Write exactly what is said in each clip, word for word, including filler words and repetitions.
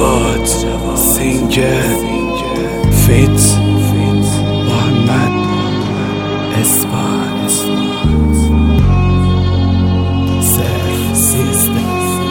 جواد سینگر فیت محمد اثبات صرف سیزده.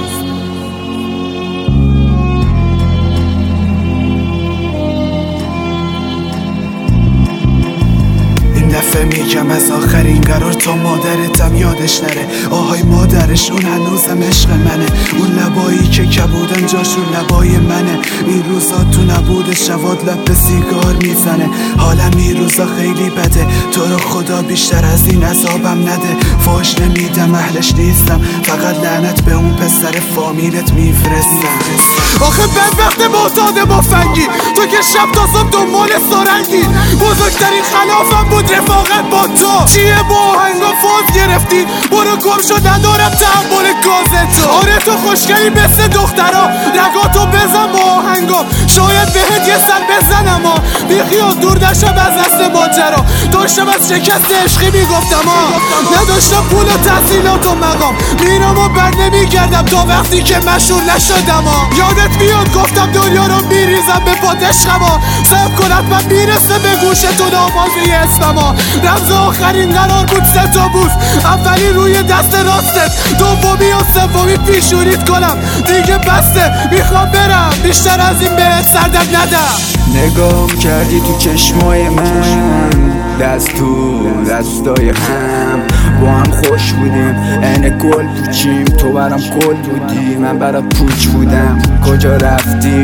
این دفعه میگم از آخرین قرار تا مادرتم یادش نره. آهای مادرش اون هنوزم عشق منه، اون لبایی که کبودن جاشون لبای منه. این روزا تو نبود شواد لب به سیگار میزنه. حالم این روزا خیلی بده، تو رو خدا بیشتر از این عذابم نده. فاش نمیدم اهلش نیستم، فقط لعنت به اون پسر فامیلت میفرستم. آخه بدبخت معتاد مفنگی، تو که شب تا صبح دنبال سرنگی. بزرگترین خلافم بود رفاقت با تو، چیه با آهنگا فاز گرفتی؟ برو گم شو ندارم تحمل گاز تو. آره تو خوشگلی مثل دخترا، رگاتو بزن با آهنگا، شاید بهت یه سر بزنم ها. بیخیال دور نشم از دست ماجرا، داشتم از شکست عشقی میگفتم ها. نداشتم پول و تحصیلات و مقام، میرم و بر نمیگردم تا وقتی که مشهور نشدم ها. یادت میاد گفتم دنیا رو میریزم به پات عشقم ها. صبر کن حتما میرسه به گوش تو نامازی اسمم ها. رمز آخرین قرار بود سه تا بوس، اولی روی دست راستت، دومی و سومی پیشونیت کنم. دیگه بسته میخوام برم، بیشتر از این بهت سردرد ندم. نگام کردی تو چشمای من، دست تو دستای هم، با هم خوش بودیم عین گل پوچیم. تو برام گل بودی من برات پوچ بودم. کجا رفتی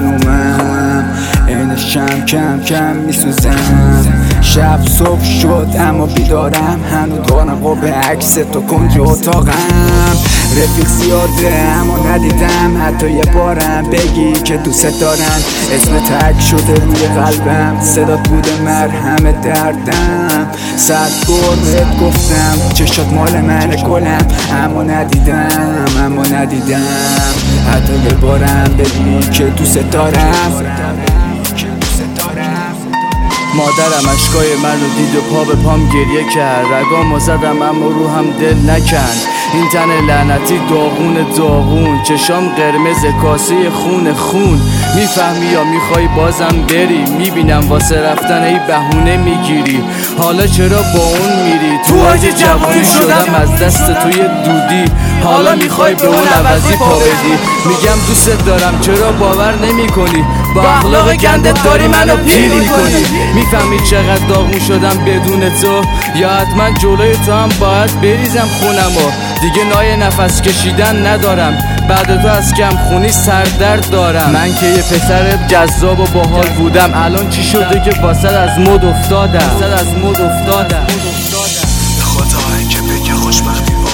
خانومم؟ عین شم کم کم میسوزم. شب صبح شد اما بیدارم، هنو دارم قاب عکس تو کنج اتاقم. رفیق زیاده اما ندیدم حتی یه بارم بگی که دوست دارم. اسم تک شده روی قلبم، صدات بوده مرهم دردم. صد بار بهت گفتم چشات مال منه گلم، اما ندیدم اما ندیدم حتی یه بارم بگی که دوست دارم. مادرم اشکای من رو دید و پا به پام گریه کرد. رگامو زدم اما روحم دل نکند. این تن لعنتی داغون داغون، چشام قرمز کاسه خون خون. میفهمی یا میخوای بازم بری؟ میبینم واسه رفتن ای بهونه میگیری. حالا چرا با اون میری؟ تو آج جوانی شدم از دست توی دودی، حالا میخوای به اون عوضی پا بدی. میگم دوست دارم چرا باور نمی کنی؟ با اخلاق گندت داری منو پیر میکنی. میفهمی چقدر داغون شدم بدون تو؟ یا حتما جلوی تو هم باید بریزم خونمو؟ دیگه نای نفس کشیدن ندارم، بعد تو از کم خونی سردرد دارم. من که یه پسر جذاب و باحال بودم، الان چی شده که واسه از مد افتادم؟ واسه از مد افتادم. خدا اینکه بگه خوشبختی با